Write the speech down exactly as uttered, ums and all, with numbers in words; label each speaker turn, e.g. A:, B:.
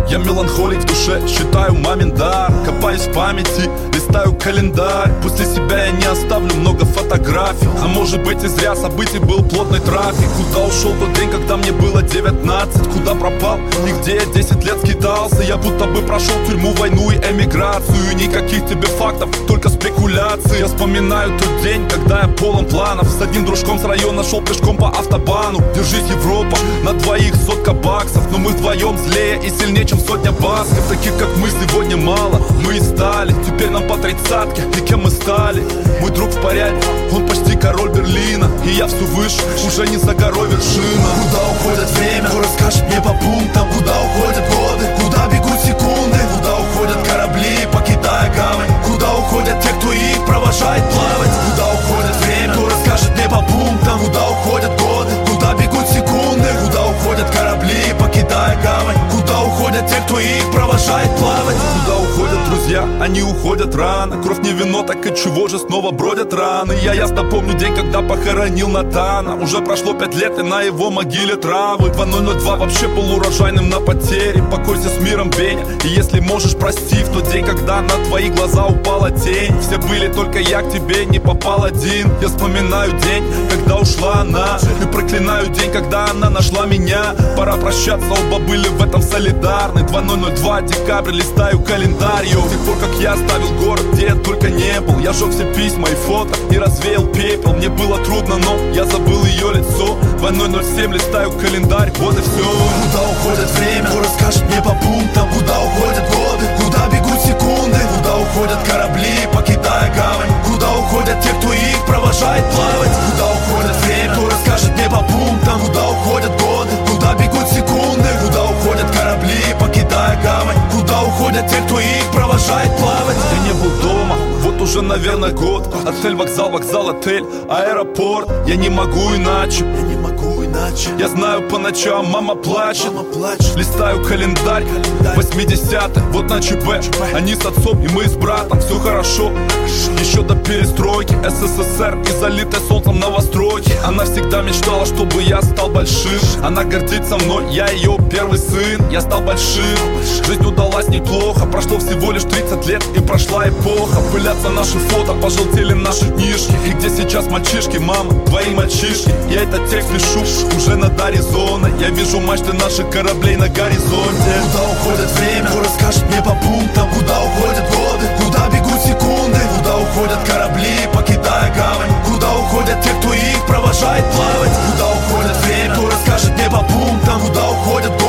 A: Я меланхолик в душе, считаю мамин дар. Копаюсь в памяти, листаю календарь. После себя я не оставлю много фотографий. А может быть и зря событий был плотный трафик. Куда ушел тот день, когда мне было девятнадцать? Куда пропал и где я десять лет скитался? Я будто бы прошел тюрьму, войну и эмиграцию. Никаких тебе фактов, только спекуляции. Я вспоминаю тот день, когда я полон планов. С одним дружком с района шел пешком по автобану. Держись, Европа, на двоих сотка баксов. Но мы вдвоем злее и сильнее, чем сотня басков. Таких как мы сегодня мало, мы и стали. Теперь нам по тридцатке, и кем мы стали? Мой друг в порядке, он почти король Берлина. И я все выше, уже не за горой вершина.
B: Куда уходит время? Кто расскажет мне по пунктам? Куда уходят годы? Куда бегут секунды? Куда уходят корабли, покидая гавань? Куда уходят те, кто их провожает плавать? Куда уходит время? Кто расскажет мне по пунктам? Куда уходят годы? Куда бегут секунды? Куда уходят корабли, покидая гавань? Куда уходят те, кто их провожает плавать?
A: Куда уходят друзья? Они уходят рано. Кровь не вино, так и чего же снова бродят раны? Я ясно помню день, когда похоронил Натана. Уже прошло пять лет, и на его могиле травы. Два ноль ноль два вообще был урожайным на потере. Покойся с миром, Беня. И если можешь, прости, в тот день, когда на твои глаза упала тень. Все были, только я к тебе не попал один. Я вспоминаю день, когда ушла она. И проклинаю день, когда она нашла меня. Пора прощаться, оба были в этом солидарны. Два ноль ноль два, декабрь, листаю календарь. С тех пор, как я оставил город, где я только не был. Я сжег все письма и фото и развеял пепел. Мне было трудно, но я забыл ее лицо. Два ноль ноль семь, листаю календарь, вот и все.
B: Куда уходит время? Кто расскажет мне по пунктам? Куда уходят годы? Куда бегут секунды? Куда уходят корабли, покидая гавань? Куда уходят те, кто их провожает плавать? Куда уходит время? Кто расскажет мне по пунктам? Куда уходят годы? Куда бегут секунды? Куда уходят корабли, покидая гавань? Куда уходят те, кто их провожает плавать?
A: Я не был дома, вот уже, наверное, год. Отель, вокзал, вокзал, отель, аэропорт. Я не могу иначе,
B: я не могу иначе.
A: Я знаю, по ночам мама плачет,
B: мама плачет.
A: Листаю календарь, календарь. восьмидесятые, вот на ЧБ. Они с отцом и мы с братом, все хорошо. Еще до перестройки СССР и залитая солнцем новостройки. Она всегда мечтала, чтобы я стал большим. Она гордится мной, я ее первый сын. Я стал большим, жизнь удалась неплохо. Прошло всего лишь тридцать лет и прошла эпоха. Пылятся наши фото, пожелтели наши книжки. И где сейчас мальчишки, мама, твои мальчишки? Я этот текст пишу уже над Аризоной. Я вижу мачты наших кораблей на горизонте.
B: Куда уходит время? Кто расскажет мне по пунктам? Куда уходят годы? Куда бегут секунды? Куда уходят корабли, покидая гавань? Куда уходят те, кто их провожает плавать? Куда уходит время? Кто расскажет мне по пунктам? Куда уходят